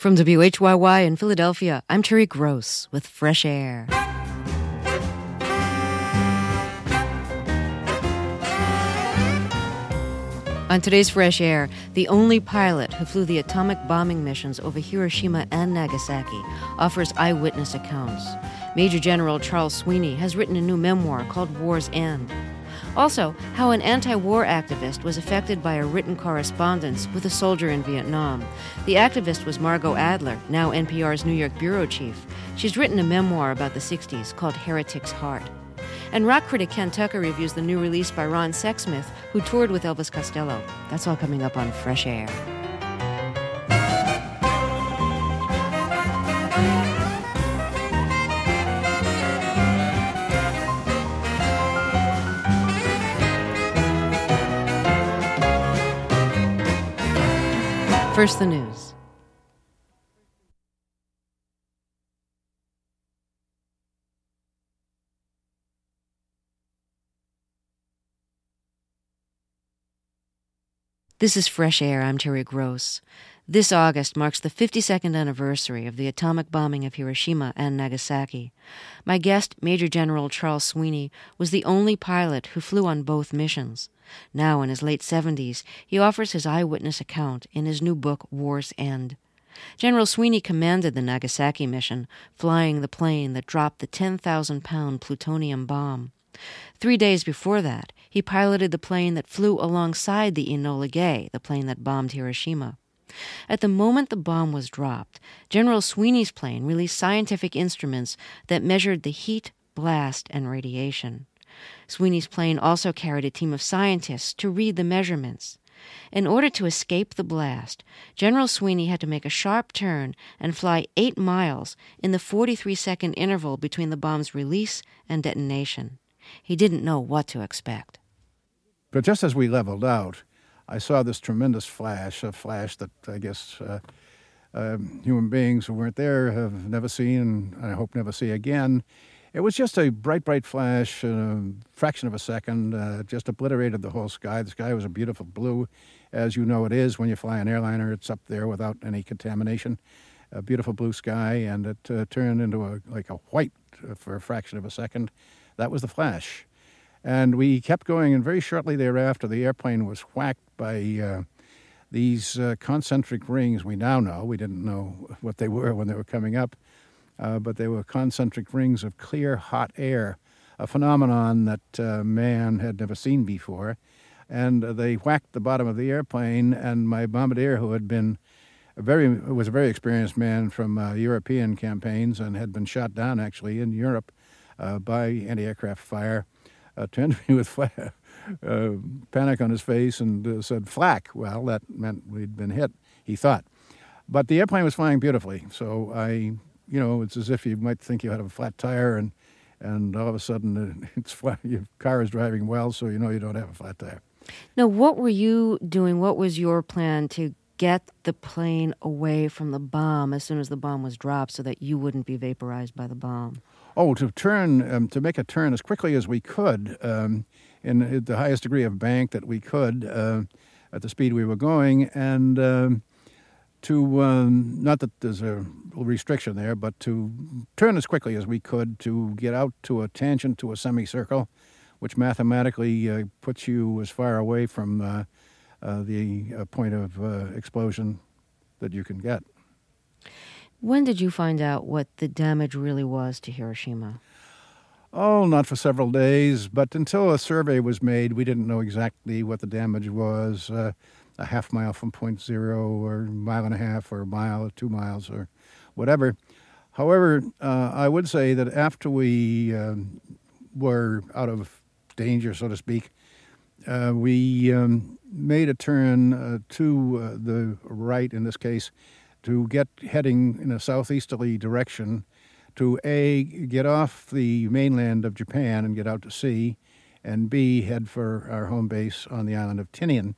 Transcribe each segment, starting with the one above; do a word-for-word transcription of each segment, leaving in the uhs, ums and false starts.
From W H Y Y in Philadelphia, I'm Terry Gross with Fresh Air. On today's Fresh Air, the only pilot who flew the atomic bombing missions over Hiroshima and Nagasaki offers eyewitness accounts. Major General Charles Sweeney has written a new memoir called War's End. Also, how an anti-war activist was affected by a written correspondence with a soldier in Vietnam. The activist was Margot Adler, now N P R's New York bureau chief. She's written a memoir about the sixties called Heretic's Heart. And rock critic Ken Tucker reviews the new release by Ron Sexsmith, who toured with Elvis Costello. That's all coming up on Fresh Air. First, the news. This is Fresh Air. I'm Terry Gross. This August marks the fifty-second anniversary of the atomic bombing of Hiroshima and Nagasaki. My guest, Major General Charles Sweeney, was the only pilot who flew on both missions. Now, in his late seventies, he offers his eyewitness account in his new book, War's End. General Sweeney commanded the Nagasaki mission, flying the plane that dropped the ten thousand pound plutonium bomb. Three days before that, he piloted the plane that flew alongside the Enola Gay, the plane that bombed Hiroshima. At the moment the bomb was dropped, General Sweeney's plane released scientific instruments that measured the heat, blast, and radiation. Sweeney's plane also carried a team of scientists to read the measurements. In order to escape the blast, General Sweeney had to make a sharp turn and fly eight miles in the forty-three second interval between the bomb's release and detonation. He didn't know what to expect. But just as we leveled out, I saw this tremendous flash, a flash that I guess uh, uh, human beings who weren't there have never seen, and I hope never see again. It was just a bright, bright flash, a fraction of a second, uh, just obliterated the whole sky. The sky was a beautiful blue, as you know it is when you fly an airliner. It's up there without any contamination. A beautiful blue sky, and it uh, turned into a like a white uh, for a fraction of a second. That was the flash. And we kept going, and very shortly thereafter, the airplane was whacked by uh, these uh, concentric rings. We now know. We didn't know what they were when they were coming up. Uh, but they were concentric rings of clear, hot air, a phenomenon that uh, man had never seen before. And uh, they whacked the bottom of the airplane, and my bombardier, who had been a very was a very experienced man from uh, European campaigns and had been shot down, actually, in Europe uh, by anti-aircraft fire, uh, turned to me with fire, uh, panic on his face and uh, said, "Flak." Well, that meant we'd been hit, he thought. But the airplane was flying beautifully, so I... You know, it's as if you might think you had a flat tire, and and all of a sudden it's flat, your car is driving well, so you know you don't have a flat tire. Now, what were you doing? What was your plan to get the plane away from the bomb as soon as the bomb was dropped so that you wouldn't be vaporized by the bomb? Oh, to turn, um, to make a turn as quickly as we could um, in the highest degree of bank that we could uh, at the speed we were going, and... Um, to, um, not that there's a restriction there, but to turn as quickly as we could to get out to a tangent to a semicircle, which mathematically uh, puts you as far away from uh, uh, the uh, point of uh, explosion that you can get. When did you find out what the damage really was to Hiroshima? Oh, not for several days, but until a survey was made, we didn't know exactly what the damage was. Uh, a half mile from point zero, or a mile and a half, or a mile, or two miles, or whatever. However, uh, I would say that after we uh, were out of danger, so to speak, uh, we um, made a turn uh, to uh, the right, in this case, to get heading in a southeasterly direction to A, get off the mainland of Japan and get out to sea, and B, head for our home base on the island of Tinian.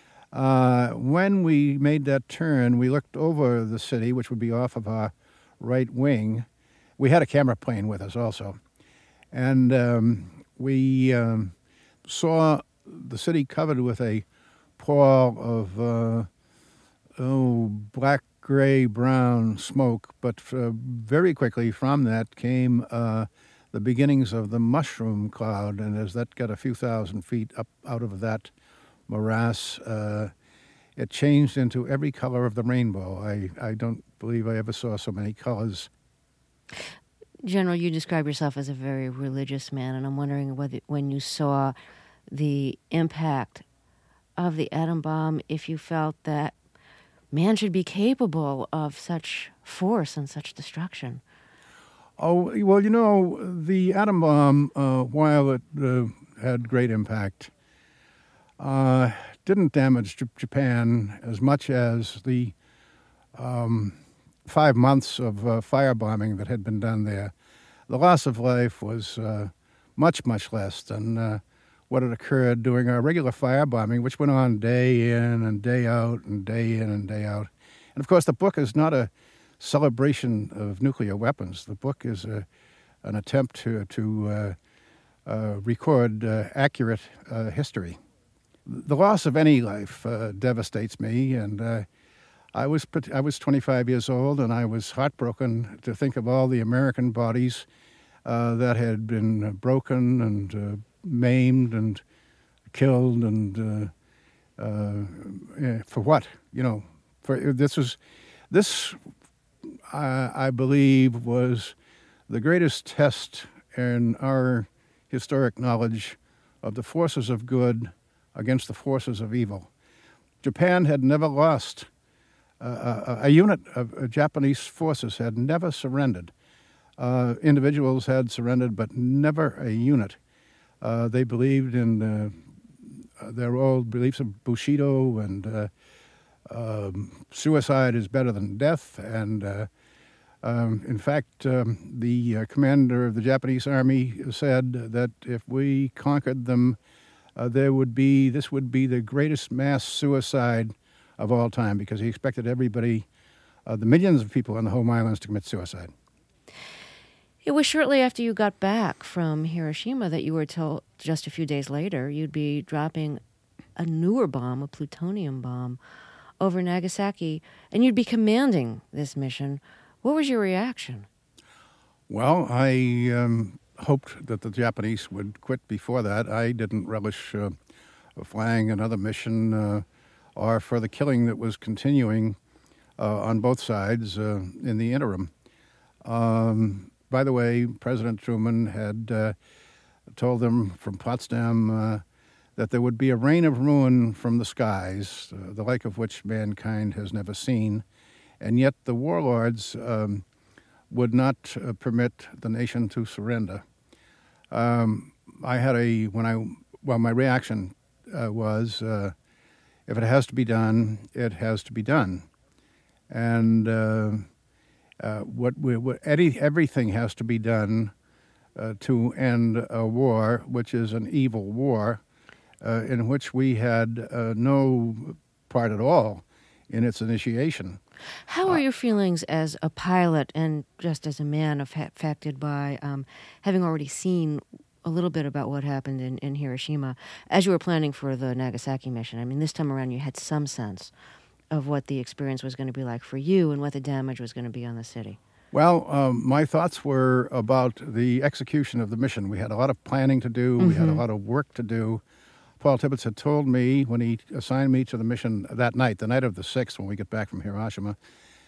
Uh, when we made that turn, we looked over the city, which would be off of our right wing. We had a camera plane with us also. And um, we um, saw the city covered with a pall of uh, oh, black gray-brown smoke, but uh, very quickly from that came uh, the beginnings of the mushroom cloud, and as that got a few thousand feet up out of that morass, uh, it changed into every color of the rainbow. I, I don't believe I ever saw so many colors. General, you describe yourself as a very religious man, and I'm wondering whether when you saw the impact of the atom bomb, if you felt that man should be capable of such force and such destruction. Oh, well, you know, the atom bomb, uh, while it uh, had great impact, uh, didn't damage J- Japan as much as the um, five months of uh, firebombing that had been done there. The loss of life was uh, much, much less than uh, what had occurred during our regular firebombing, which went on day in and day out and day in and day out. And, of course, the book is not a celebration of nuclear weapons. The book is a, an attempt to, to uh, uh, record uh, accurate uh, history. The loss of any life uh, devastates me, and uh, I was I was twenty-five years old, and I was heartbroken to think of all the American bodies uh, that had been broken and uh, maimed and killed, and uh, uh, for what? You know, for this was this I, I believe was the greatest test in our historic knowledge of the forces of good against the forces of evil. Japan had never lost. Uh, a, a unit of uh, Japanese forces had never surrendered. Uh, individuals had surrendered, but never a unit. Uh, they believed in uh, their old beliefs of Bushido, and uh, um, suicide is better than death. And uh, um, in fact, um, the uh, commander of the Japanese army said that if we conquered them, Uh, there would be, this would be the greatest mass suicide of all time, because he expected everybody, uh, the millions of people on the home islands, to commit suicide. It was shortly after you got back from Hiroshima that you were told just a few days later you'd be dropping a newer bomb, a plutonium bomb, over Nagasaki, and you'd be commanding this mission. What was your reaction? Well, I um, hoped that the Japanese would quit before that. I didn't relish uh, flying another mission uh, or for the killing that was continuing uh, on both sides uh, in the interim. Um, by the way, President Truman had uh, told them from Potsdam uh, that there would be a rain of ruin from the skies, uh, the like of which mankind has never seen, and yet the warlords um, would not uh, permit the nation to surrender. Um, I had a, when I, well, my reaction uh, was, uh, if it has to be done, it has to be done. And uh, uh, what we, what, any, everything has to be done uh, to end a war, which is an evil war, uh, in which we had uh, no part at all in its initiation. How are your feelings as a pilot and just as a man affected by um, having already seen a little bit about what happened in, in Hiroshima as you were planning for the Nagasaki mission? I mean, this time around you had some sense of what the experience was going to be like for you and what the damage was going to be on the city. Well, um, my thoughts were about the execution of the mission. We had a lot of planning to do. Mm-hmm. We had a lot of work to do. Paul Tibbets had told me when he assigned me to the mission that night, the night of the sixth, when we get back from Hiroshima,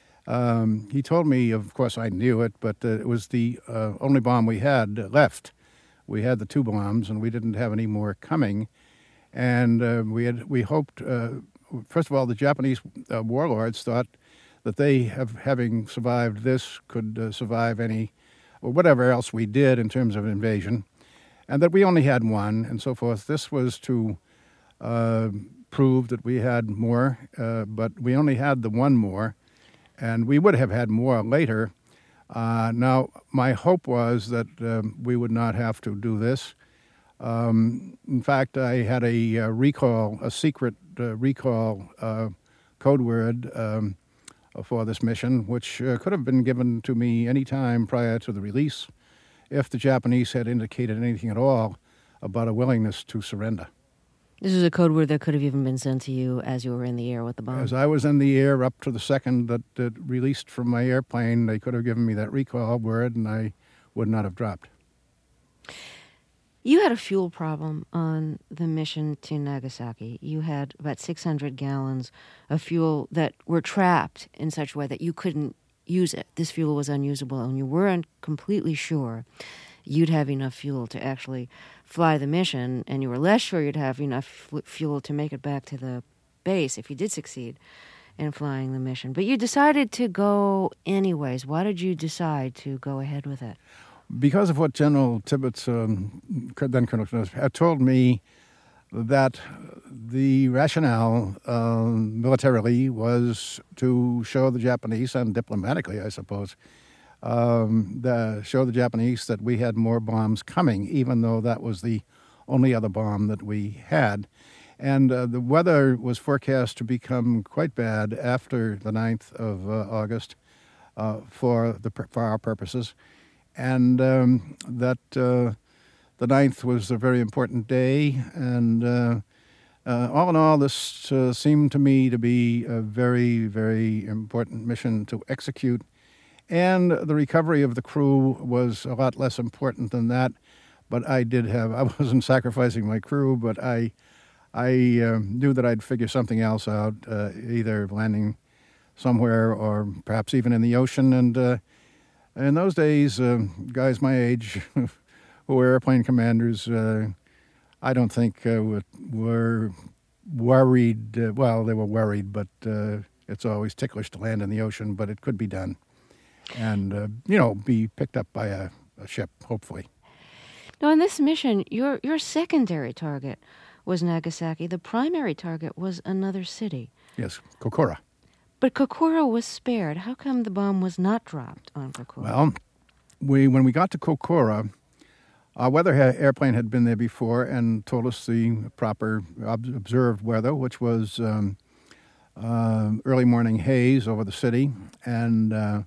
um, he told me, of course I knew it, but uh, it was the uh, only bomb we had left. We had the two bombs, and we didn't have any more coming. And uh, we had we hoped, uh, first of all, the Japanese uh, warlords thought that they, have, having survived this, could uh, survive any, or whatever else we did in terms of invasion, and that we only had one, and so forth. This was to uh, prove that we had more, uh, but we only had the one more, and we would have had more later. Uh, now, my hope was that um, we would not have to do this. Um, in fact, I had a uh, recall, a secret uh, recall uh, code word um, for this mission, which uh, could have been given to me any time prior to the release, if the Japanese had indicated anything at all about a willingness to surrender. This is a code word that could have even been sent to you as you were in the air with the bomb. As I was in the air up to the second that it released from my airplane, they could have given me that recall word, and I would not have dropped. You had a fuel problem on the mission to Nagasaki. You had about six hundred gallons of fuel that were trapped in such a way that you couldn't use it. This fuel was unusable, and you weren't completely sure you'd have enough fuel to actually fly the mission, and you were less sure you'd have enough f- fuel to make it back to the base if you did succeed in flying the mission. But you decided to go anyways. Why did you decide to go ahead with it? Because of what General Tibbets, um, then Colonel Tibbets, had told me, that the rationale um, militarily was to show the Japanese, and diplomatically, I suppose, um, the, show the Japanese that we had more bombs coming, even though that was the only other bomb that we had. And uh, the weather was forecast to become quite bad after the ninth of uh, August uh, for, the, for our purposes. And um, that uh, the ninth was a very important day. And uh, uh, all in all, this uh, seemed to me to be a very, very important mission to execute. And the recovery of the crew was a lot less important than that. But I did have, I wasn't sacrificing my crew, but I I uh, knew that I'd figure something else out, uh, either landing somewhere or perhaps even in the ocean. And uh, in those days, uh, guys my age who were airplane commanders, uh, I don't think uh, were worried. Uh, well, they were worried, but uh, it's always ticklish to land in the ocean, but it could be done. And, uh, you know, be picked up by a, a ship, hopefully. Now, on this mission, your your secondary target was Nagasaki. The primary target was another city. Yes, Kokura. But Kokura was spared. How come the bomb was not dropped on Kokura? Well, we when we got to Kokura, our weather ha- airplane had been there before and told us the proper ob- observed weather, which was um, uh, early morning haze over the city, and uh,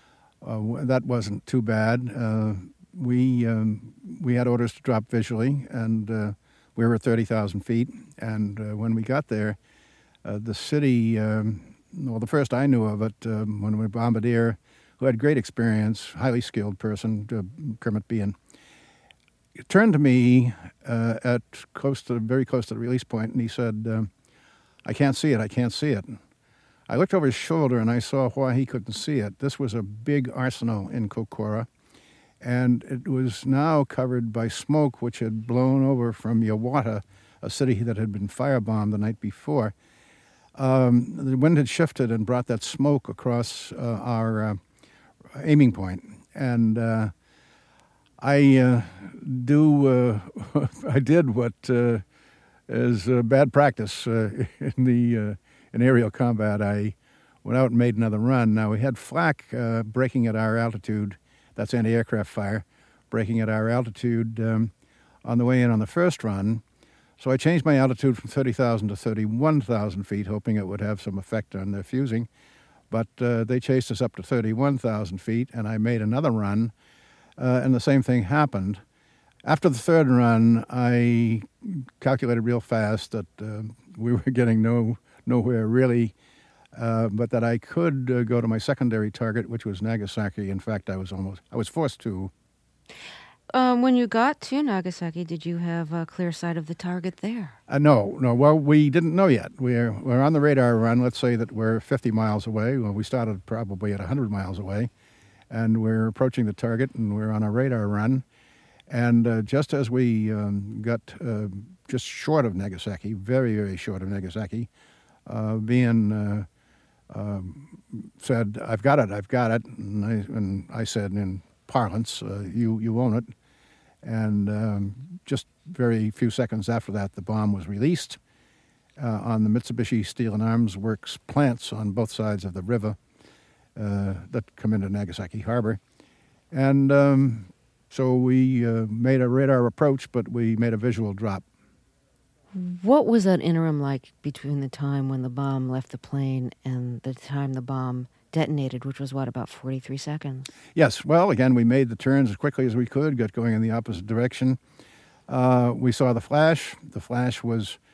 uh, that wasn't too bad. Uh, we um, we had orders to drop visually, and uh, we were at thirty thousand feet. And uh, when we got there, uh, the city, um, well, the first I knew of it, um, when we bombardier, who had great experience, highly skilled person, uh, Kermit Behan, turned to me uh, at close to, very close to the release point, and he said, um, I can't see it, I can't see it. I looked over his shoulder, and I saw why he couldn't see it. This was a big arsenal in Kokura, and it was now covered by smoke which had blown over from Yawata, a city that had been firebombed the night before. Um, the wind had shifted and brought that smoke across uh, our uh, aiming point. And uh, I uh, do, uh, I did what uh, is uh, bad practice uh, in the uh, in aerial combat. I went out and made another run. Now, we had flak uh, breaking at our altitude. That's anti-aircraft fire, breaking at our altitude um, on the way in on the first run. So I changed my altitude from thirty thousand to thirty-one thousand feet, hoping it would have some effect on their fusing. But uh, they chased us up to thirty-one thousand feet, and I made another run, uh, and the same thing happened. After the third run, I calculated real fast that uh, we were getting no nowhere really, Uh, but that I could uh, go to my secondary target, which was Nagasaki. In fact, I was almost, I was forced to. Um, when you got to Nagasaki, did you have a clear sight of the target there? Uh, no, no. Well, we didn't know yet. We're we're on the radar run. Let's say that we're fifty miles away. Well, we started probably at one hundred miles away, and we're approaching the target, and we're on a radar run. And uh, just as we um, got uh, just short of Nagasaki, very, very short of Nagasaki, uh, being... Uh, Um, said, I've got it, I've got it. And I, and I said in parlance, uh, you, you own it. And um, just very few seconds after that, the bomb was released uh, on the Mitsubishi Steel and Arms Works plants on both sides of the river uh, that come into Nagasaki Harbor. And um, so we uh, made a radar approach, but we made a visual drop. What was that interim like between the time when the bomb left the plane and the time the bomb detonated, which was, what, about forty-three seconds? Yes. Well, again, we made the turns as quickly as we could, got going in the opposite direction. Uh, we saw the flash. The flash was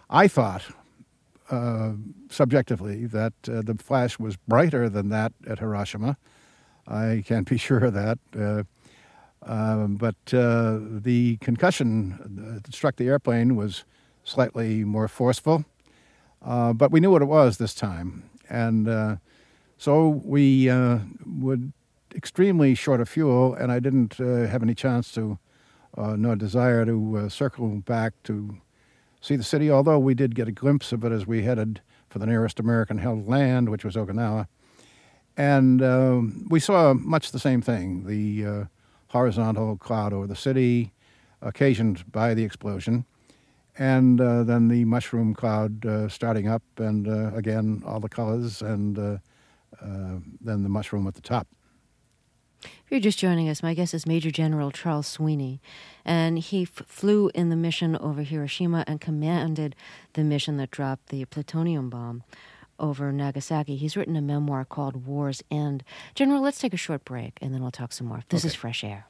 I thought, uh, subjectively, that uh, the flash was brighter than that at Hiroshima. I can't be sure of that. Uh, uh, but uh, the concussion that struck the airplane was slightly more forceful. Uh, but we knew what it was this time. And uh, so we uh, were extremely short of fuel, and I didn't uh, have any chance to, uh, nor desire to uh, circle back to see the city, although we did get a glimpse of it as we headed for the nearest American-held land, which was Okinawa. And um, we saw much the same thing, the uh, horizontal cloud over the city, occasioned by the explosion, and uh, then the mushroom cloud uh, starting up, and uh, again, all the colors, and uh, uh, then the mushroom at the top. If you're just joining us, my guest is Major General Charles Sweeney, and he f- flew in the mission over Hiroshima and commanded the mission that dropped the plutonium bomb over Nagasaki. He's written a memoir called War's End. General, let's take a short break, and then we'll talk some more. This Okay. is Fresh Air.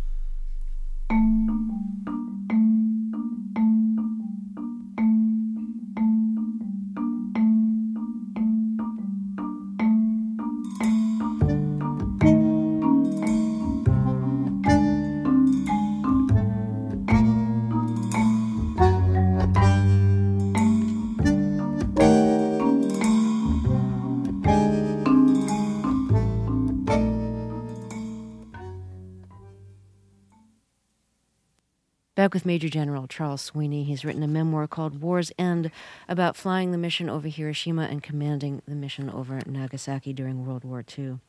Back with Major General Charles Sweeney. He's written a memoir called War's End about flying the mission over Hiroshima and commanding the mission over Nagasaki during World War Two.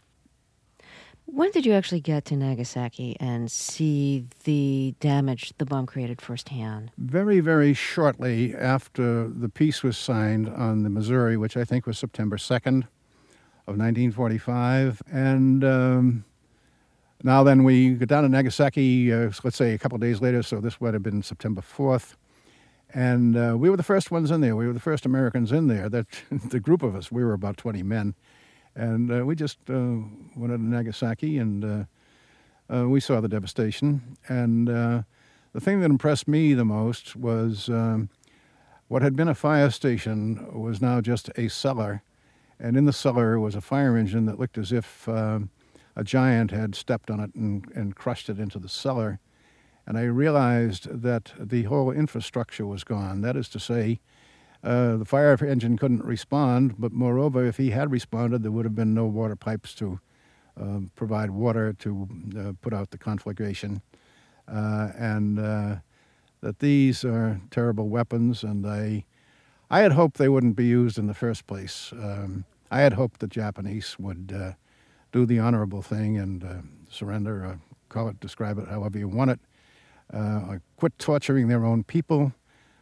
When did you actually get to Nagasaki and see the damage the bomb created firsthand? Very, very shortly after the peace was signed on the Missouri, which I think was September second of nineteen forty-five. And um, now then we got down to Nagasaki, uh, let's say a couple of days later, so this would have been September fourth. And uh, we were the first ones in there. We were the first Americans in there. That the group of us, we were about twenty men. And uh, we just uh, went into Nagasaki, and uh, uh, we saw the devastation. And uh, the thing that impressed me the most was um, what had been a fire station was now just a cellar. And in the cellar was a fire engine that looked as if uh, a giant had stepped on it and, and crushed it into the cellar. And I realized that the whole infrastructure was gone. That is to say, Uh, the fire engine couldn't respond, but moreover, if he had responded, there would have been no water pipes to uh, provide water to uh, put out the conflagration. Uh, and uh, that these are terrible weapons, and I, I had hoped they wouldn't be used in the first place. Um, I had hoped the Japanese would uh, do the honorable thing and uh, surrender, or call it, describe it however you want it, uh, or quit torturing their own people.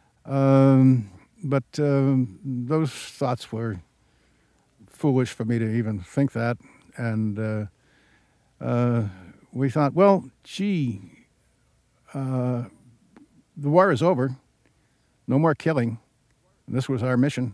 Um... But um, those thoughts were foolish for me to even think that. And uh, uh, we thought, well, gee, uh, the war is over. No more killing. And this was our mission.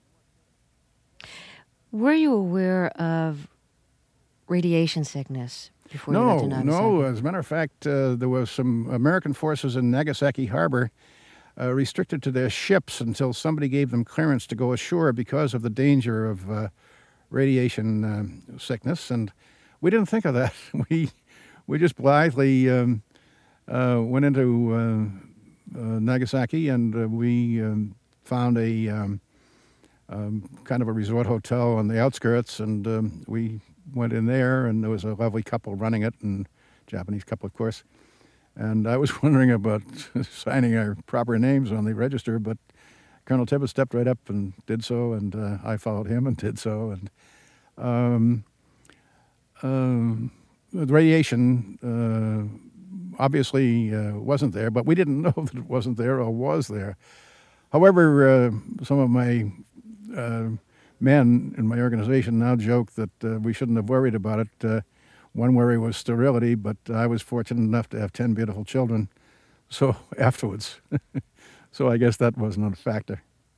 Were you aware of radiation sickness before no, you went to Nagasaki? No, as a matter of fact, uh, there was some American forces in Nagasaki Harbor Uh, restricted to their ships until somebody gave them clearance to go ashore because of the danger of uh, radiation uh, sickness. And we didn't think of that. We we just blithely um, uh, went into uh, uh, Nagasaki, and uh, we um, found a um, um, kind of a resort hotel on the outskirts, and um, we went in there, and there was a lovely couple running it, and Japanese couple, of course. And I was wondering about signing our proper names on the register, but Colonel Tibbets stepped right up and did so, and uh, I followed him and did so. And um, um, the radiation uh, obviously uh, wasn't there, but we didn't know that it wasn't there or was there. However, uh, some of my uh, men in my organization now joke that uh, we shouldn't have worried about it. Uh, One worry was sterility, but I was fortunate enough to have ten beautiful children. So afterwards, so I guess that wasn't a factor.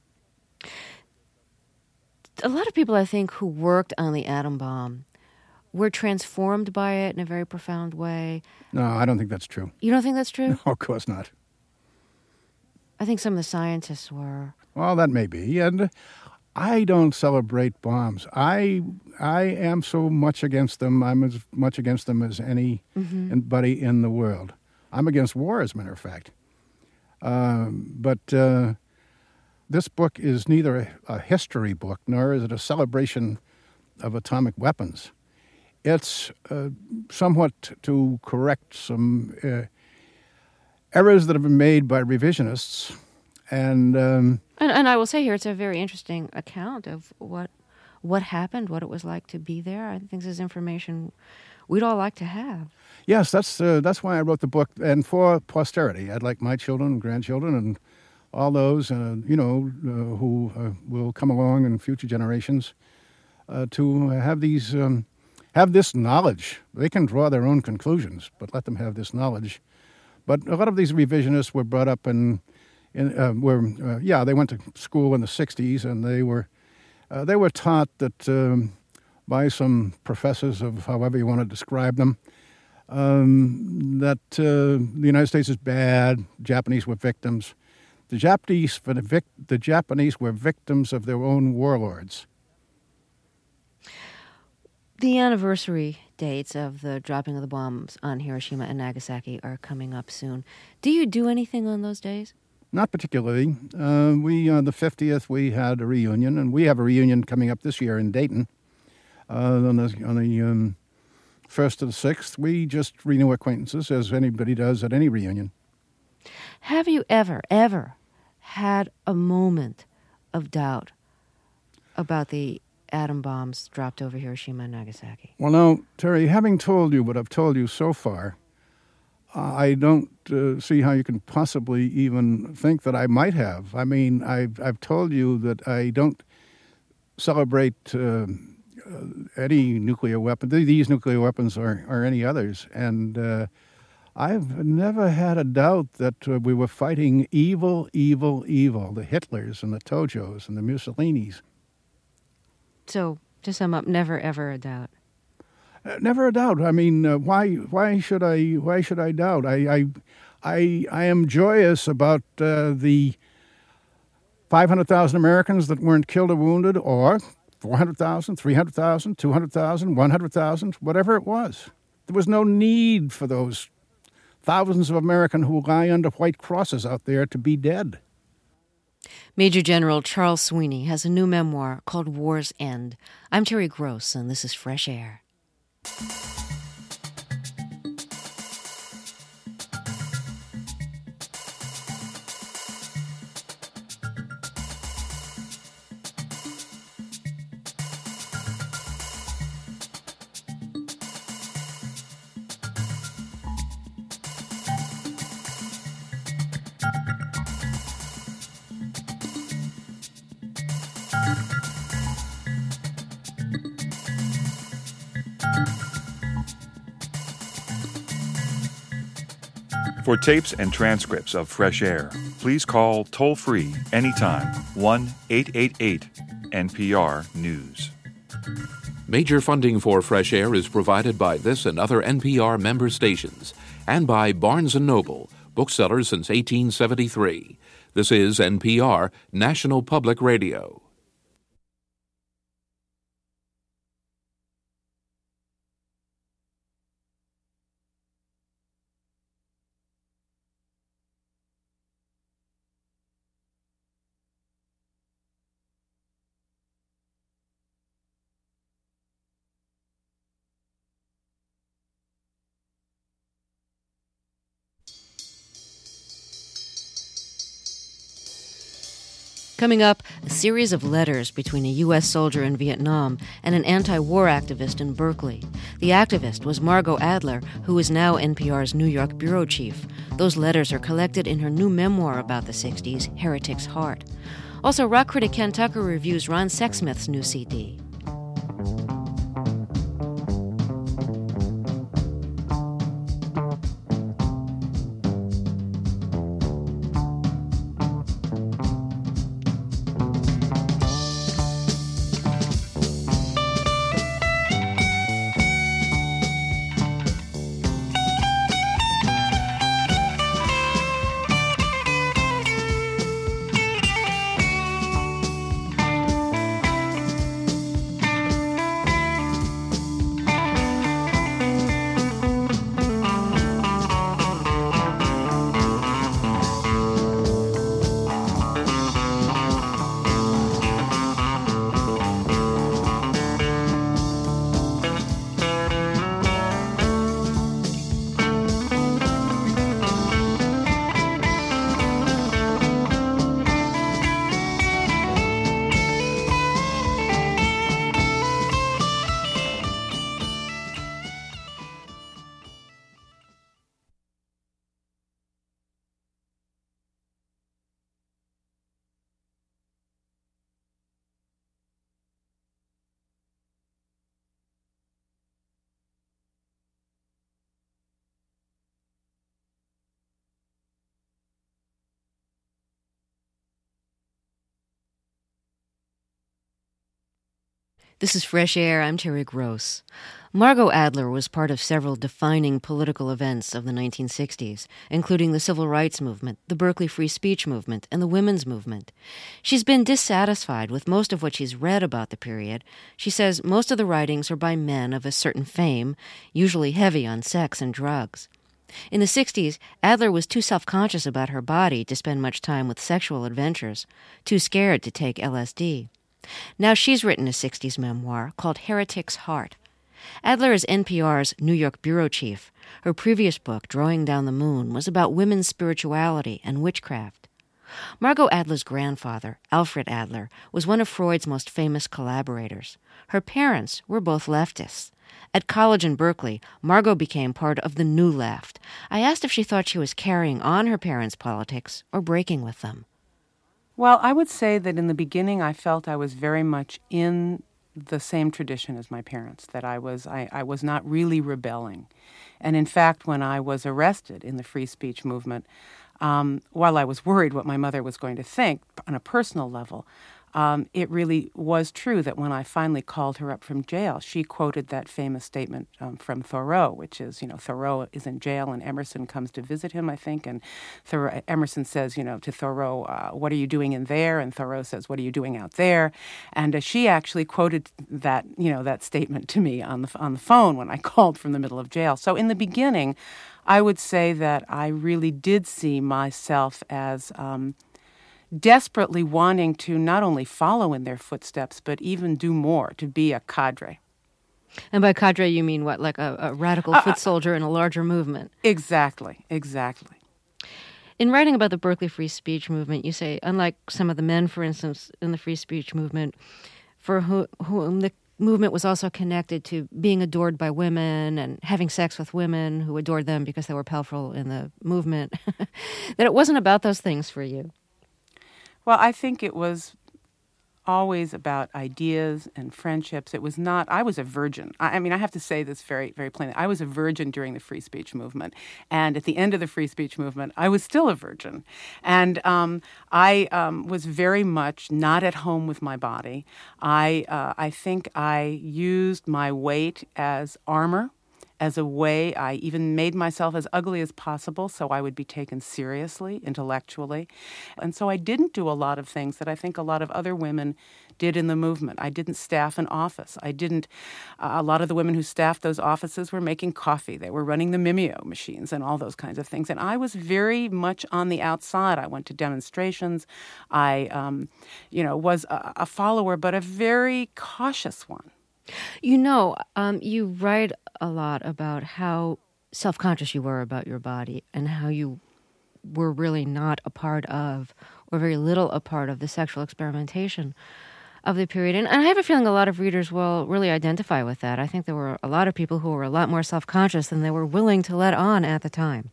A lot of people, I think, who worked on the atom bomb were transformed by it in a very profound way. No, I don't think that's true. You don't think that's true? No, of course not. I think some of the scientists were. Well, that may be. And I don't celebrate bombs. I I am so much against them. I'm as much against them as Mm-hmm. anybody in the world. I'm against war, as a matter of fact. Um, but uh, this book is neither a, a history book nor is it a celebration of atomic weapons. It's uh, somewhat to correct some uh, errors that have been made by revisionists. And, um, and and I will say here, it's a very interesting account of what what happened, what it was like to be there. I think this is information we'd all like to have. Yes, that's uh, that's why I wrote the book, and for posterity. I'd like my children and grandchildren and all those, uh, you know, uh, who uh, will come along in future generations uh, to have these, um, have this knowledge. They can draw their own conclusions, but let them have this knowledge. But a lot of these revisionists were brought up in, in uh, were uh, yeah, they went to school in the sixties, and they were uh, they were taught that um, by some professors of however you want to describe them. Um, that uh, the United States is bad. Japanese were victims. The Japanese, for the, vic- the Japanese were victims of their own warlords. The anniversary dates of the dropping of the bombs on Hiroshima and Nagasaki are coming up soon. Do you do anything on those days? Not particularly. Uh, we on the fiftieth we had a reunion, and we have a reunion coming up this year in Dayton. Uh, on the on the um, first to the sixth, we just renew acquaintances as anybody does at any reunion. Have you ever, ever had a moment of doubt about the atom bombs dropped over Hiroshima and Nagasaki? Well, now, Terry, having told you what I've told you so far, I don't uh, see how you can possibly even think that I might have. I mean, I've, I've told you that I don't celebrate uh, any nuclear weapon, these nuclear weapons or, or any others. And uh, I've never had a doubt that uh, we were fighting evil, evil, evil, the Hitlers and the Tojos and the Mussolinis. So, to sum up, never ever a doubt. Uh, never a doubt. I mean, uh, why? Why should I? Why should I doubt? I, I, I, I am joyous about uh, the five hundred thousand Americans that weren't killed or wounded, or four hundred thousand, three hundred thousand, two hundred thousand, one hundred thousand, whatever it was. There was no need for those thousands of Americans who lie under white crosses out there to be dead. Major General Charles Sweeney has a new memoir called War's End. I'm Terry Gross, and this is Fresh Air. For tapes and transcripts of Fresh Air, please call toll-free anytime one eight eight eight N P R News. Major funding for Fresh Air is provided by this and other N P R member stations and by Barnes and Noble, booksellers since eighteen seventy-three. This is N P R, National Public Radio. Coming up, a series of letters between a U S soldier in Vietnam and an anti-war activist in Berkeley. The activist was Margot Adler, who is now N P R's New York bureau chief. Those letters are collected in her new memoir about the sixties, Heretic's Heart. Also, rock critic Ken Tucker reviews Ron Sexsmith's new C D. This is Fresh Air. I'm Terry Gross. Margot Adler was part of several defining political events of the nineteen sixties, including the Civil Rights Movement, the Berkeley Free Speech Movement, and the Women's Movement. She's been dissatisfied with most of what she's read about the period. She says most of the writings are by men of a certain fame, usually heavy on sex and drugs. In the sixties, Adler was too self-conscious about her body to spend much time with sexual adventures, too scared to take L S D. Now she's written a sixties memoir called Heretic's Heart. Adler is N P R's New York bureau chief. Her previous book, Drawing Down the Moon, was about women's spirituality and witchcraft. Margot Adler's grandfather, Alfred Adler, was one of Freud's most famous collaborators. Her parents were both leftists. At college in Berkeley, Margot became part of the New Left. I asked if she thought she was carrying on her parents' politics or breaking with them. Well, I would say that in the beginning I felt I was very much in the same tradition as my parents, that I was I, I was not really rebelling. And in fact, when I was arrested in the free speech movement, um, while I was worried what my mother was going to think on a personal level, Um, it really was true that when I finally called her up from jail, she quoted that famous statement um, from Thoreau, which is, you know, Thoreau is in jail and Emerson comes to visit him, I think. And Thoreau, Emerson says, you know, to Thoreau, uh, what are you doing in there? And Thoreau says, what are you doing out there? And uh, she actually quoted that, you know, that statement to me on the on the phone when I called from the middle of jail. So in the beginning, I would say that I really did see myself as Um, desperately wanting to not only follow in their footsteps, but even do more, to be a cadre. And by cadre, you mean what, like a, a radical uh, foot soldier in a larger movement? Exactly, exactly. In writing about the Berkeley Free Speech Movement, you say, unlike some of the men, for instance, in the free speech movement, for who, whom the movement was also connected to being adored by women and having sex with women who adored them because they were powerful in the movement, that it wasn't about those things for you. Well, I think it was always about ideas and friendships. It was not, I was a virgin. I, I mean, I have to say this very, very plainly. I was a virgin during the free speech movement. And at the end of the free speech movement, I was still a virgin. And um, I um, was very much not at home with my body. I, uh, I think I used my weight as armor. As a way, I even made myself as ugly as possible so I would be taken seriously, intellectually. And so I didn't do a lot of things that I think a lot of other women did in the movement. I didn't staff an office. I didn't, uh, a lot of the women who staffed those offices were making coffee. They were running the Mimeo machines and all those kinds of things. And I was very much on the outside. I went to demonstrations. I, um, you know, was a, a follower, but a very cautious one. You know, um, you write a lot about how self-conscious you were about your body and how you were really not a part of, or very little a part of, the sexual experimentation of the period. And I have a feeling a lot of readers will really identify with that. I think there were a lot of people who were a lot more self-conscious than they were willing to let on at the time.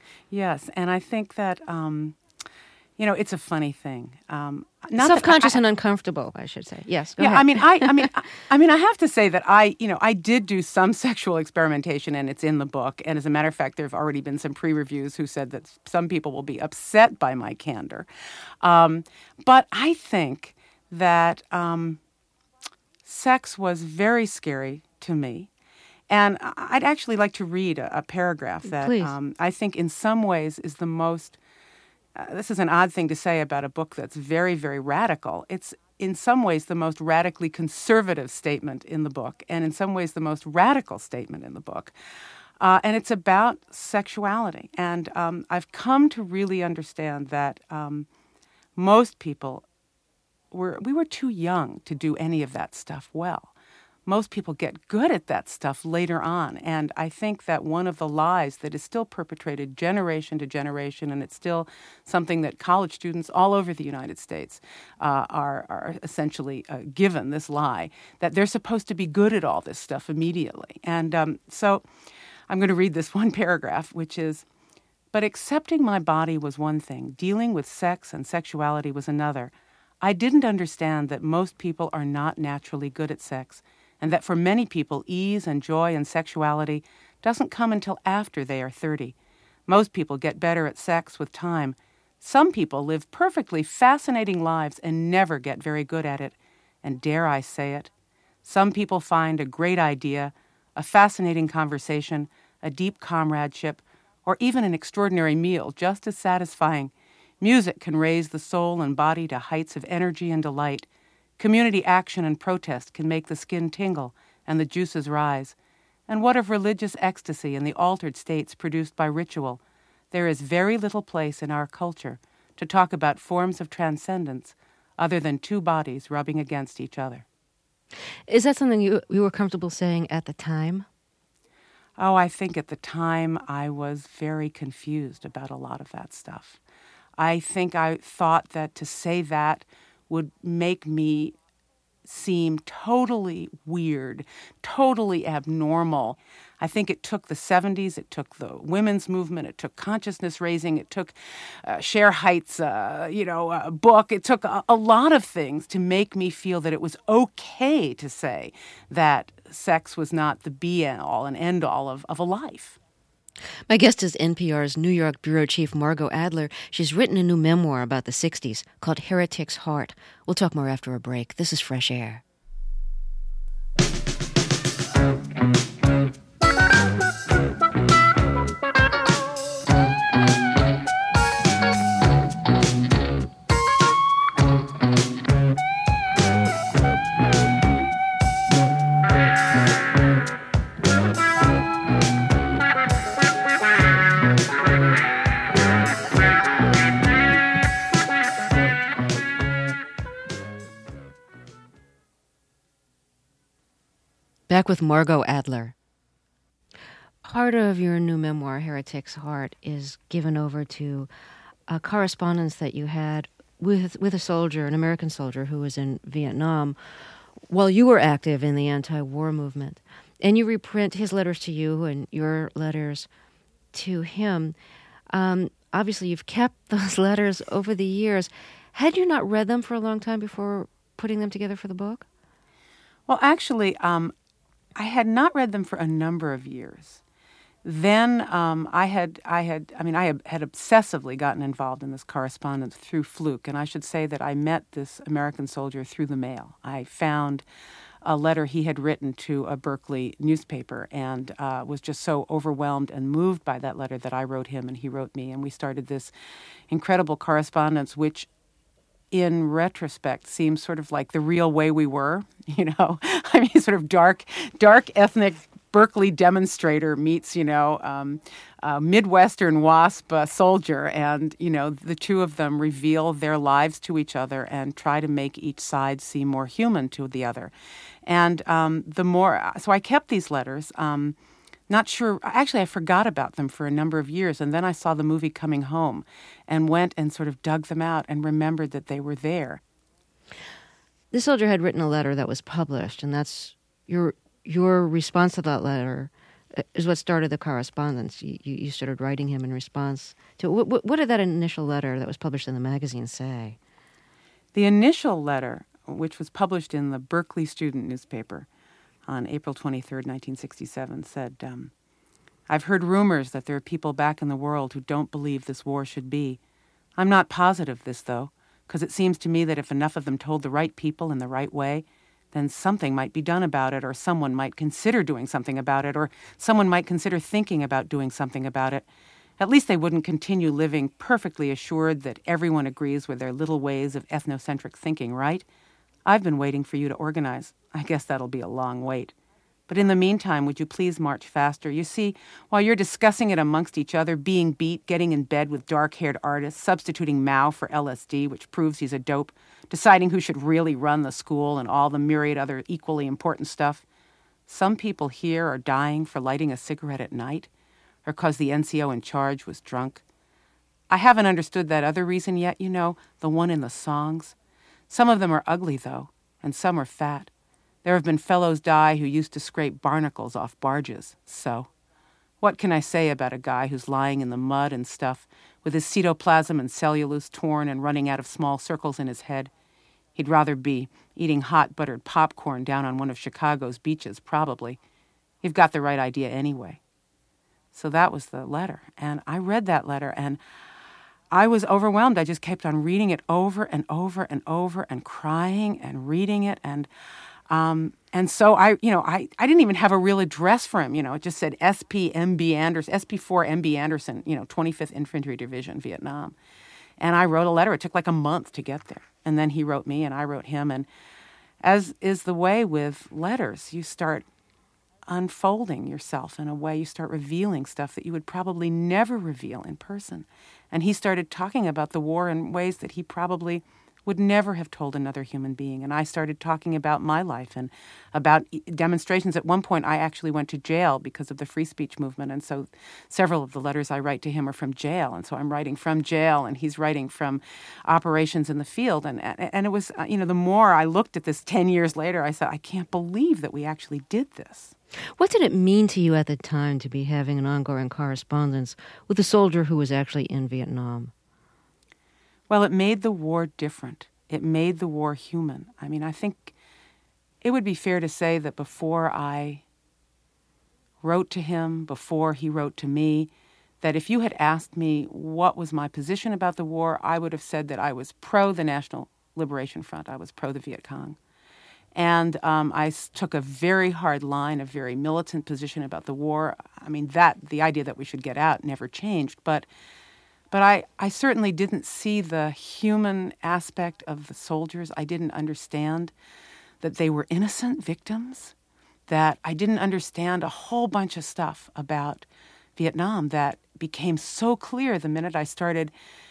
Yes, and I think that... Um You know, it's a funny thing. Um, not Self-conscious I, and uncomfortable, I should say. Yes, go yeah, ahead. I mean, I, I mean, I, I mean, I have to say that I, you know, I did do some sexual experimentation, and it's in the book. And as a matter of fact, there have already been some pre-reviews who said that some people will be upset by my candor. Um, but I think that um, sex was very scary to me. And I'd actually like to read a, a paragraph that um, I think in some ways is the most... Uh, this is an odd thing to say about a book that's very, very radical. It's in some ways the most radically conservative statement in the book, and in some ways the most radical statement in the book. Uh, and it's about sexuality. And um, I've come to really understand that um, most people were, we were too young to do any of that stuff well. Most people get good at that stuff later on. And I think that one of the lies that is still perpetrated generation to generation, and it's still something that college students all over the United States uh, are, are essentially uh, given, this lie, that they're supposed to be good at all this stuff immediately. And um, so I'm going to read this one paragraph, which is, "But accepting my body was one thing. Dealing with sex and sexuality was another. I didn't understand that most people are not naturally good at sex, and that for many people, ease and joy and sexuality doesn't come until after they are thirty. Most people get better at sex with time. Some people live perfectly fascinating lives and never get very good at it. And dare I say it, Some people find a great idea, a fascinating conversation, a deep comradeship, or even an extraordinary meal just as satisfying. Music can raise the soul and body to heights of energy and delight. Community action and protest can make the skin tingle and the juices rise. And what of religious ecstasy and the altered states produced by ritual? There is very little place in our culture to talk about forms of transcendence other than two bodies rubbing against each other. Is that something you, you were comfortable saying at the time? Oh, I think at the time I was very confused about a lot of that stuff. I think I thought that to say that would make me seem totally weird, totally abnormal. I think it took the seventies, it took the women's movement, it took consciousness raising, it took uh, Cher Height's, uh, you know, uh, book. It took a, a lot of things to make me feel that it was okay to say that sex was not the be-all and end-all of, of a life. My guest is N P R's New York bureau chief, Margot Adler. She's written a new memoir about the sixties called Heretic's Heart. We'll talk more after a break. This is Fresh Air. Back with Margot Adler. Part of your new memoir, Heretic's Heart, is given over to a correspondence that you had with with a soldier, an American soldier who was in Vietnam while you were active in the anti-war movement. And you reprint his letters to you and your letters to him. Um, obviously, you've kept those letters over the years. Had you not read them for a long time before putting them together for the book? Well, actually, um, I had not read them for a number of years. Then um, I had, I had, I mean, I had, had obsessively gotten involved in this correspondence through fluke, and I should say that I met this American soldier through the mail. I found a letter he had written to a Berkeley newspaper and uh, was just so overwhelmed and moved by that letter that I wrote him and he wrote me, and we started this incredible correspondence, which in retrospect seems sort of like the real way we were, you know. I mean, sort of dark, dark ethnic Berkeley demonstrator meets, you know, um, a Midwestern WASP uh, soldier, and, you know, the two of them reveal their lives to each other and try to make each side seem more human to the other. And um, the more, so I kept these letters. Um, Not sure, actually I forgot about them for a number of years, and then I saw the movie Coming Home and went and sort of dug them out and remembered that they were there. This soldier had written a letter that was published, and that's your your response to that letter is what started the correspondence. You, you, you started writing him in response to, what, what did that initial letter that was published in the magazine say? The initial letter, which was published in the Berkeley Student newspaper, on April twenty-third, nineteen sixty-seven, said, um, I've heard rumors that there are people back in the world who don't believe this war should be. I'm not positive this, though, because it seems to me that if enough of them told the right people in the right way, then something might be done about it, or someone might consider doing something about it, or someone might consider thinking about doing something about it. At least they wouldn't continue living perfectly assured that everyone agrees with their little ways of ethnocentric thinking, right? I've been waiting for you to organize. I guess that'll be a long wait. But in the meantime, would you please march faster? You see, while you're discussing it amongst each other, being beat, getting in bed with dark-haired artists, substituting Mao for L S D, which proves he's a dope, deciding who should really run the school, and all the myriad other equally important stuff, some people here are dying for lighting a cigarette at night, or because the N C O in charge was drunk. I haven't understood that other reason yet, you know, the one in the songs. Some of them are ugly, though, and some are fat. There have been fellows die who used to scrape barnacles off barges, so. What can I say about a guy who's lying in the mud and stuff, with his cytoplasm and cellulose torn and running out of small circles in his head? He'd rather be eating hot buttered popcorn down on one of Chicago's beaches, probably. You've got the right idea anyway. So that was the letter, and I read that letter, and I was overwhelmed. I just kept on reading it over and over and over and crying and reading it, and Um, and so I, you know, I, I didn't even have a real address for him. You know, it just said S P M B Anderson, S P four M B Anderson, you know, twenty-fifth Infantry Division, Vietnam. And I wrote a letter. It took like a month to get there. And then he wrote me and I wrote him. And as is the way with letters, you start unfolding yourself in a way. You start revealing stuff that you would probably never reveal in person. And he started talking about the war in ways that he probably would never have told another human being. And I started talking about my life and about demonstrations. At one point, I actually went to jail because of the free speech movement. And so several of the letters I write to him are from jail. And so I'm writing from jail and he's writing from operations in the field. And, and it was, you know, the more I looked at this ten years later, I said, I can't believe that we actually did this. What did it mean to you at the time to be having an ongoing correspondence with a soldier who was actually in Vietnam? Well, it made the war different. It made the war human. I mean, I think it would be fair to say that before I wrote to him, before he wrote to me, that if you had asked me what was my position about the war, I would have said that I was pro the National Liberation Front. I was pro the Viet Cong. And um, I s- took a very hard line, a very militant position about the war. I mean, that the idea that we should get out never changed, but But I, I certainly didn't see the human aspect of the soldiers. I didn't understand that they were innocent victims, that I didn't understand a whole bunch of stuff about Vietnam that became so clear the minute I started,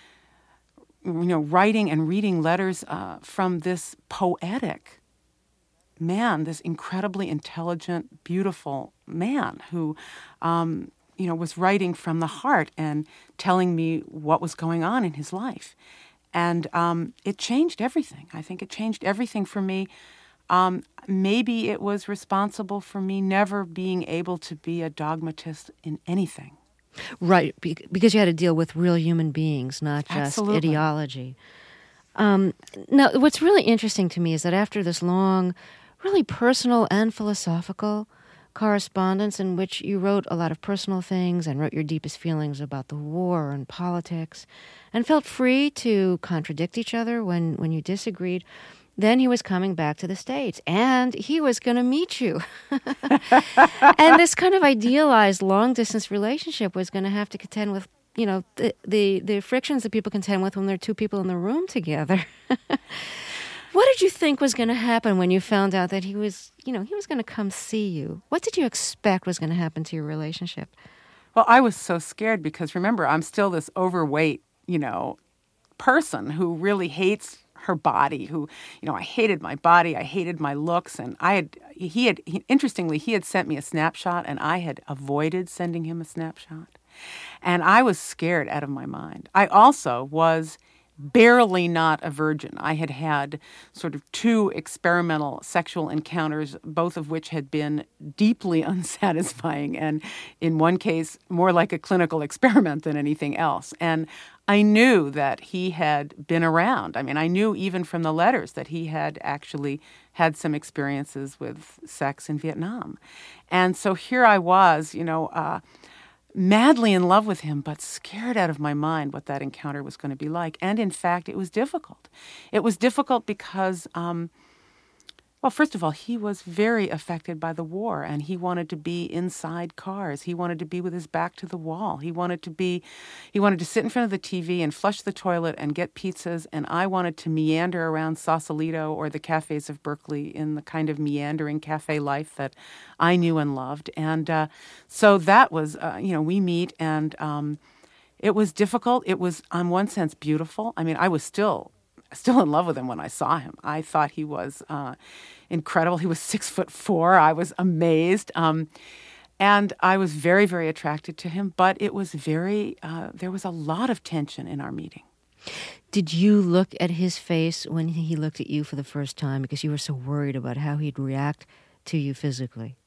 you know, writing and reading letters uh, from this poetic man, this incredibly intelligent, beautiful man who um, you know, was writing from the heart and telling me what was going on in his life. And um, it changed everything. I think it changed everything for me. Um, maybe it was responsible for me never being able to be a dogmatist in anything. Right, because you had to deal with real human beings, not just Absolutely. ideology. Um, now, what's really interesting to me is that after this long, really personal and philosophical correspondence in which you wrote a lot of personal things and wrote your deepest feelings about the war and politics and felt free to contradict each other when, when you disagreed, then he was coming back to the States and he was going to meet you. And this kind of idealized long-distance relationship was going to have to contend with, you know, the, the, the frictions that people contend with when there are two people in the room together. What did you think was going to happen when you found out that he was, you know, he was going to come see you? What did you expect was going to happen to your relationship? Well, I was so scared because, remember, I'm still this overweight, you know, person who really hates her body, who, you know, I hated my body, I hated my looks, and I had, he had, he, interestingly, he had sent me a snapshot, and I had avoided sending him a snapshot. And I was scared out of my mind. I also was barely not a virgin. I had had sort of two experimental sexual encounters, both of which had been deeply unsatisfying and in one case more like a clinical experiment than anything else. And I knew that he had been around. I mean, I knew even from the letters that he had actually had some experiences with sex in Vietnam. And so here I was, you know, uh, madly in love with him, but scared out of my mind what that encounter was going to be like. And in fact, it was difficult. It was difficult because, um, well, first of all, he was very affected by the war, and he wanted to be inside cars. He wanted to be with his back to the wall. He wanted to be, he wanted to sit in front of the T V and flush the toilet and get pizzas, and I wanted to meander around Sausalito or the cafes of Berkeley in the kind of meandering cafe life that I knew and loved. And uh, so that was, uh, you know, we meet, and um, it was difficult. It was, in one sense, beautiful. I mean, I was still still in love with him when I saw him. I thought he was uh, incredible. He was six foot four. I was amazed. Um, and I was very, very attracted to him. But it was very, uh, there was a lot of tension in our meeting. Did you look at his face when he looked at you for the first time because you were so worried about how he'd react to you physically?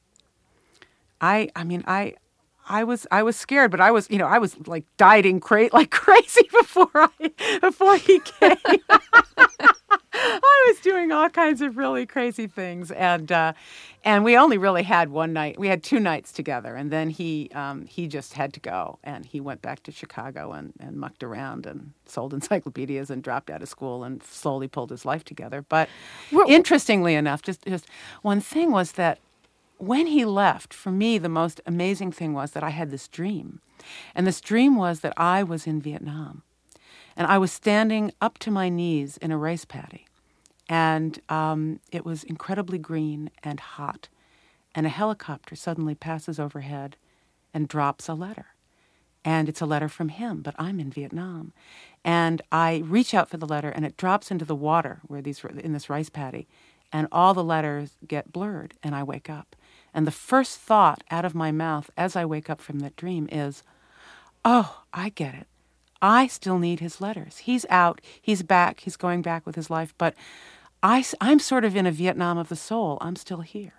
I, I mean, I... I was I was scared, but I was, you know, I was like dieting cra- like crazy before I before he came. I was doing all kinds of really crazy things, and uh, and we only really had one night. We had two nights together, and then he um, he just had to go, and he went back to Chicago and, and mucked around and sold encyclopedias and dropped out of school and slowly pulled his life together. But Well- interestingly enough, just just one thing was that when he left, for me, the most amazing thing was that I had this dream, and this dream was that I was in Vietnam. And I was standing up to my knees in a rice paddy. And um, it was incredibly green and hot. And a helicopter suddenly passes overhead and drops a letter. And it's a letter from him, but I'm in Vietnam. And I reach out for the letter, and it drops into the water where these in this rice paddy. And all the letters get blurred, and I wake up. And the first thought out of my mouth as I wake up from that dream is, oh, I get it. I still need his letters. He's out. He's back. He's going back with his life. But I, I'm sort of in a Vietnam of the soul. I'm still here.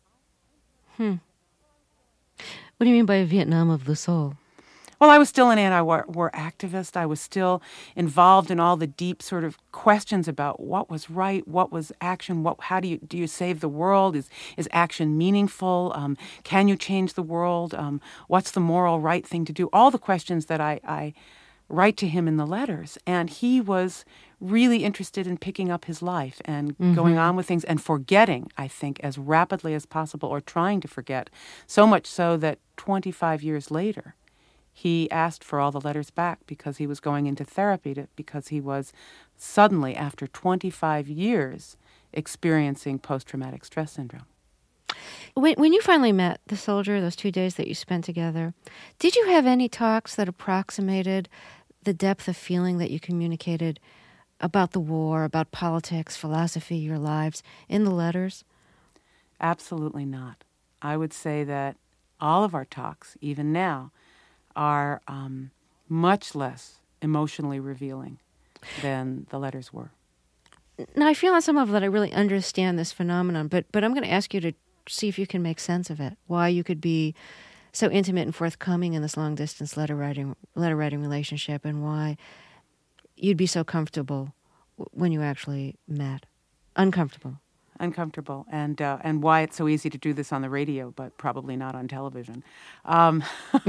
Hmm. What do you mean by a Vietnam of the soul? Well, I was still an anti-war activist. I was still involved in all the deep sort of questions about what was right, what was action, what, how do you do you save the world? Is is action meaningful? Um, can you change the world? Um, what's the moral right thing to do? All the questions that I, I write to him in the letters. And he was really interested in picking up his life and mm-hmm. going on with things and forgetting, I think, as rapidly as possible, or trying to forget, so much so that twenty-five years later, he asked for all the letters back because he was going into therapy, to, because he was suddenly, after twenty-five years, experiencing post-traumatic stress syndrome. When, when you finally met the soldier, those two days that you spent together, did you have any talks that approximated the depth of feeling that you communicated about the war, about politics, philosophy, your lives, in the letters? Absolutely not. I would say that all of our talks, even now, are um, much less emotionally revealing than the letters were. Now, I feel on some level that I really understand this phenomenon, but but I'm going to ask you to see if you can make sense of it, why you could be so intimate and forthcoming in this long-distance letter writing letter writing relationship, and why you'd be so comfortable w- when you actually met. Uncomfortable. Uncomfortable, and uh, and why it's so easy to do this on the radio, but probably not on television. Um,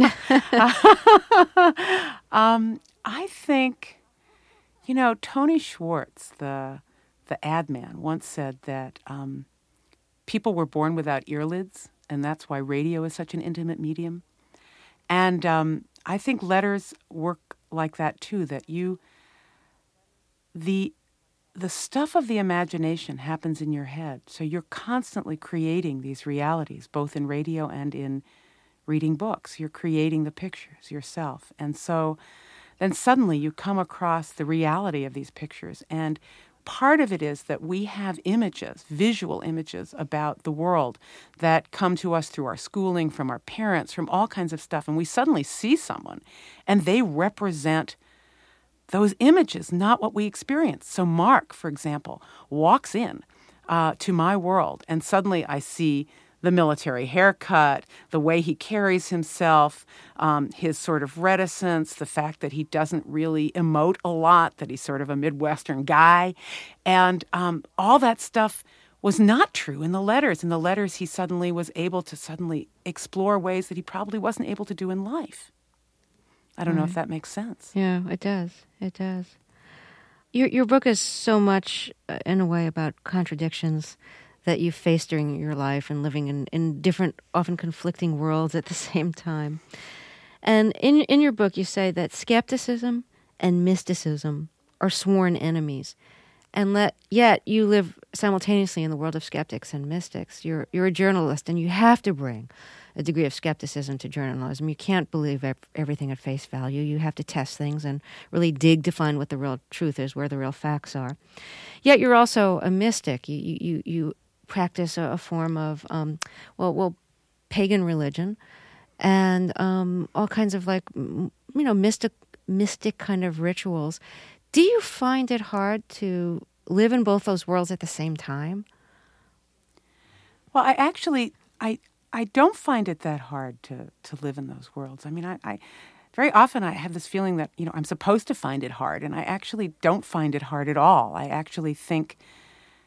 um, I think, you know, Tony Schwartz, the the ad man, once said that um, people were born without earlids, and that's why radio is such an intimate medium. And um, I think letters work like that too. That you, the the stuff of the imagination happens in your head. So you're constantly creating these realities, both in radio and in reading books. You're creating the pictures yourself. And so then suddenly you come across the reality of these pictures. And part of it is that we have images, visual images about the world that come to us through our schooling, from our parents, from all kinds of stuff. And we suddenly see someone, and they represent those images, not what we experience. So Mark, for example, walks in uh, to my world, and suddenly I see the military haircut, the way he carries himself, um, his sort of reticence, the fact that he doesn't really emote a lot, that he's sort of a Midwestern guy. And um, all that stuff was not true in the letters. In the letters, he suddenly was able to suddenly explore ways that he probably wasn't able to do in life. I don't right. know if that makes sense. Yeah, it does. It does. Your your book is so much, uh, in a way, about contradictions that you face during your life and living in, in different, often conflicting worlds at the same time. And in in your book, you say that skepticism and mysticism are sworn enemies, and let, yet you live simultaneously in the world of skeptics and mystics. You're you're a journalist, and you have to bring a degree of skepticism to journalism. You can't believe ev- everything at face value. You have to test things and really dig to find what the real truth is, where the real facts are. Yet you're also a mystic. You you you, you practice a, a form of um, well well pagan religion and um, all kinds of like you know mystic mystic kind of rituals. Do you find it hard to live in both those worlds at the same time? Well, I actually I. I don't find it that hard to, to live in those worlds. I mean, I, I very often I have this feeling that, you know, I'm supposed to find it hard, and I actually don't find it hard at all. I actually think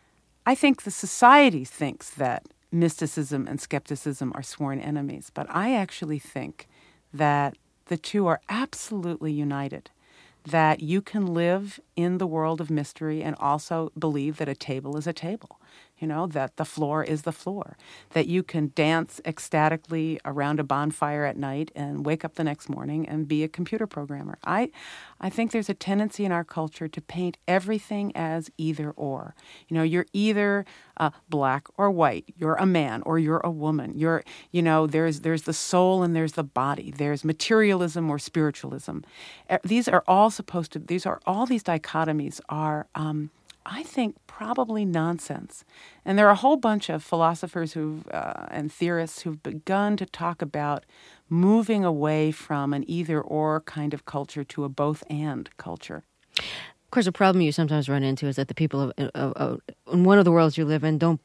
I think the society thinks that mysticism and skepticism are sworn enemies, but I actually think that the two are absolutely united, that you can live in the world of mystery and also believe that a table is a table, you know, that the floor is the floor, that you can dance ecstatically around a bonfire at night and wake up the next morning and be a computer programmer. I, I think there's a tendency in our culture to paint everything as either or. You know, you're either uh, black or white, you're a man or you're a woman. You're, you know, there's there's the soul and there's the body. There's materialism or spiritualism. These are all supposed to. These are all these dichotomies are. Um, I think probably nonsense. And there are a whole bunch of philosophers who uh, and theorists who've begun to talk about moving away from an either-or kind of culture to a both-and culture. Of course, a problem you sometimes run into is that the people of, of, of, in one of the worlds you live in don't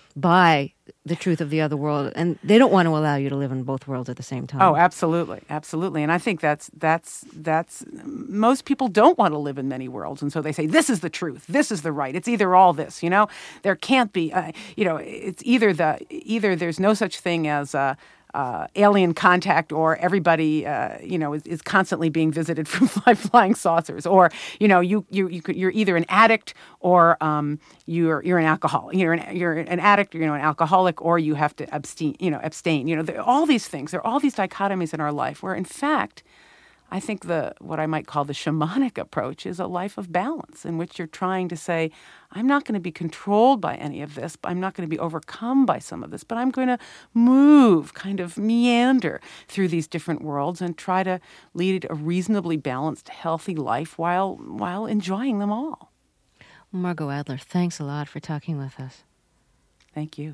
buy the truth of the other world, and they don't want to allow you to live in both worlds at the same time. Oh, absolutely, absolutely. And I think that's that's that's most people don't want to live in many worlds, and so they say this is the truth, this is the right. It's either all this, you know. There can't be, uh, you know, it's either the either there's no such thing as uh, uh, alien contact, or everybody, uh, you know, is, is constantly being visited from fly, flying saucers, or you know, you you you could, you're either an addict or um, you're you're an alcoholic. You're an you're an addict, you know, an alcoholic, or you have to abstain. You know, abstain. You know, there, all these things. There are all these dichotomies in our life where, in fact, I think the what I might call the shamanic approach is a life of balance, in which you're trying to say, I'm not going to be controlled by any of this, I'm not going to be overcome by some of this, but I'm going to move, kind of meander through these different worlds and try to lead a reasonably balanced, healthy life while while enjoying them all. Margot Adler, thanks a lot for talking with us. Thank you.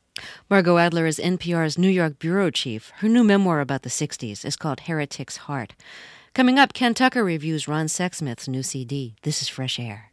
Margot Adler is N P R's New York bureau chief. Her new memoir about the sixties is called Heretic's Heart. Coming up, Ken Tucker reviews Ron Sexsmith's new C D. This is Fresh Air.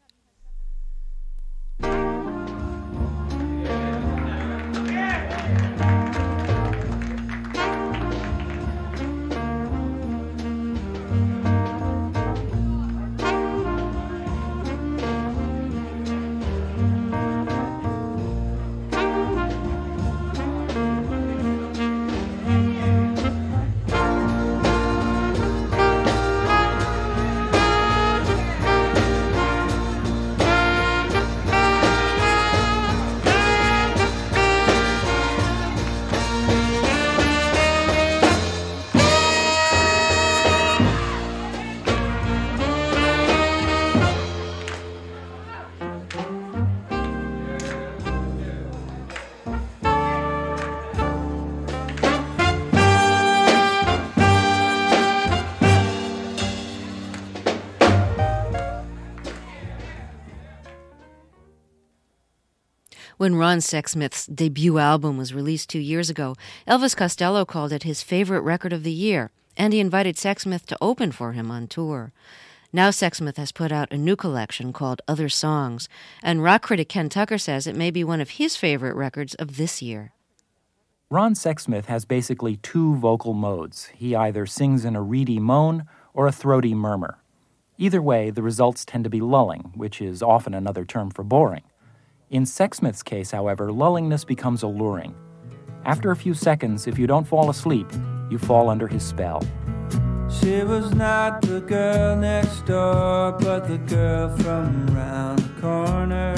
When Ron Sexsmith's debut album was released two years ago, Elvis Costello called it his favorite record of the year, and he invited Sexsmith to open for him on tour. Now Sexsmith has put out a new collection called Other Songs, and rock critic Ken Tucker says it may be one of his favorite records of this year. Ron Sexsmith has basically two vocal modes. He either sings in a reedy moan or a throaty murmur. Either way, the results tend to be lulling, which is often another term for boring. In Sexsmith's case, however, lullingness becomes alluring. After a few seconds, if you don't fall asleep, you fall under his spell. She was not the girl next door, but the girl from round the corner.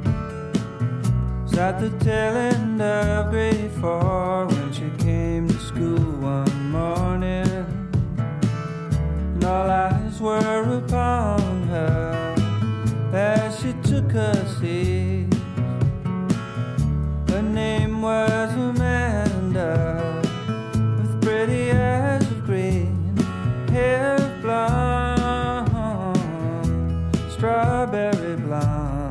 Was at the tail end of grade four when she came to school one morning, and all eyes were upon her as she took her seat. Her name was Amanda, with pretty eyes of green, hair of blonde, strawberry blonde.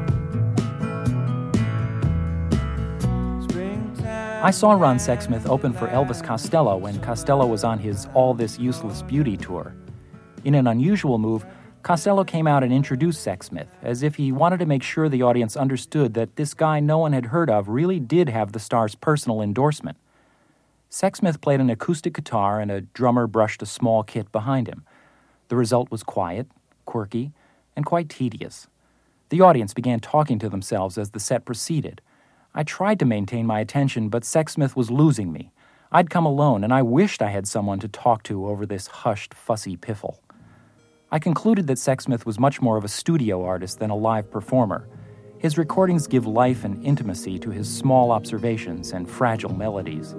Springtime. I saw Ron Sexsmith open for Elvis Costello when Costello was on his All This Useless Beauty tour. In an unusual move, Costello came out and introduced Sexsmith, as if he wanted to make sure the audience understood that this guy no one had heard of really did have the star's personal endorsement. Sexsmith played an acoustic guitar and a drummer brushed a small kit behind him. The result was quiet, quirky, and quite tedious. The audience began talking to themselves as the set proceeded. I tried to maintain my attention, but Sexsmith was losing me. I'd come alone, and I wished I had someone to talk to over this hushed, fussy piffle. I concluded that Sexsmith was much more of a studio artist than a live performer. His recordings give life and intimacy to his small observations and fragile melodies.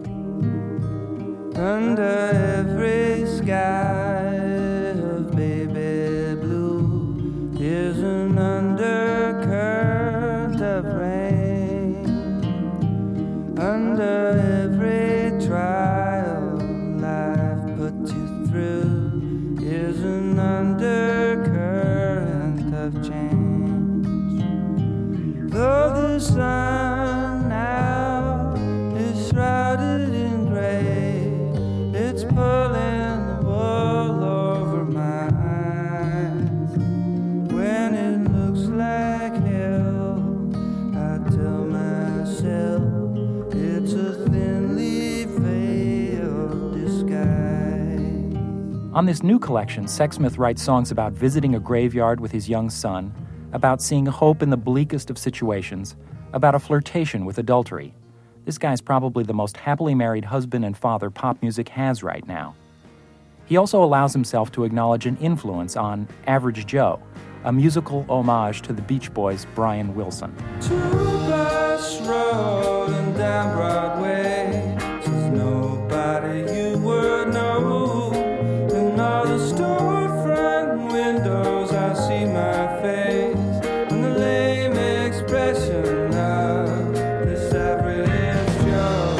Under every sky of baby blue is an undercurrent of rain. Under every trial life puts you through is an undercurrent of change. Though the sun now is shrouded in gray, it's pulling the wool over my eyes. When it looks like hell, I tell myself it's a thinly veiled disguise. On this new collection, Sexsmith writes songs about visiting a graveyard with his young son, about seeing hope in the bleakest of situations, about a flirtation with adultery. This guy's probably the most happily married husband and father pop music has right now. He also allows himself to acknowledge an influence on Average Joe, a musical homage to the Beach Boys' Brian Wilson. Two-bus road and down Broadway says nobody you would know. In all the storefront windows I see my face and the lame expression of this average Joe.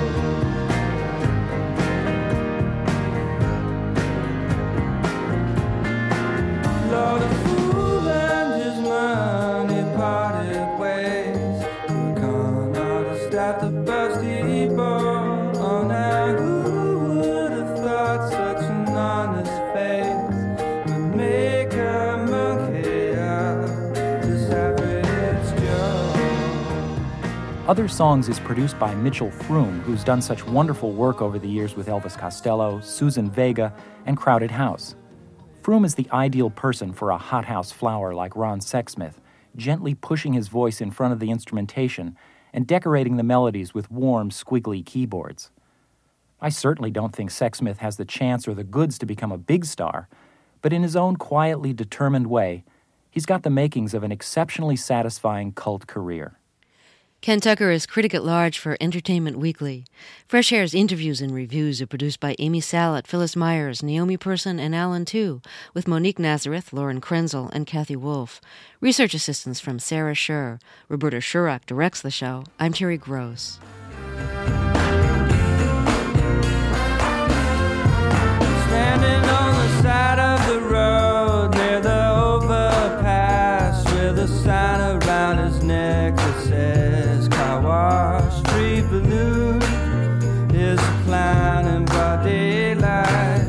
Lord, a fool and his money parted ways. The con artist at the bus depot. Oh, now who would have thought such an honest face would make a monkey of this average Joe? Other Songs is produced by Mitchell Froom, who's done such wonderful work over the years with Elvis Costello, Susan Vega, and Crowded House. Froom is the ideal person for a hothouse flower like Ron Sexsmith, gently pushing his voice in front of the instrumentation and decorating the melodies with warm, squiggly keyboards. I certainly don't think Sexsmith has the chance or the goods to become a big star, but in his own quietly determined way, he's got the makings of an exceptionally satisfying cult career. Ken Tucker is critic at large for Entertainment Weekly. Fresh Air's interviews and reviews are produced by Amy Salet, Phyllis Myers, Naomi Person, and Alan Tu, with Monique Nazareth, Lauren Krenzel, and Kathy Wolf. Research assistance from Sarah Scher. Roberta Shurak directs the show. I'm Terry Gross. Standing on the side of the road near the overpass with a sign around his neck that says Car Wash Street Balloon is a clown in broad daylight.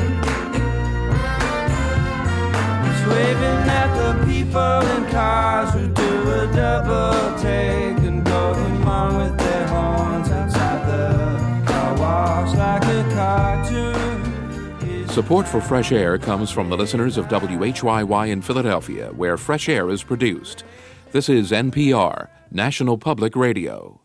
He's waving at the people in cars who do a double take and go along with their horns outside the car wash like a cartoon. Support for Fresh Air comes from the listeners of W H Y Y in Philadelphia, where Fresh Air is produced. This is N P R, National Public Radio.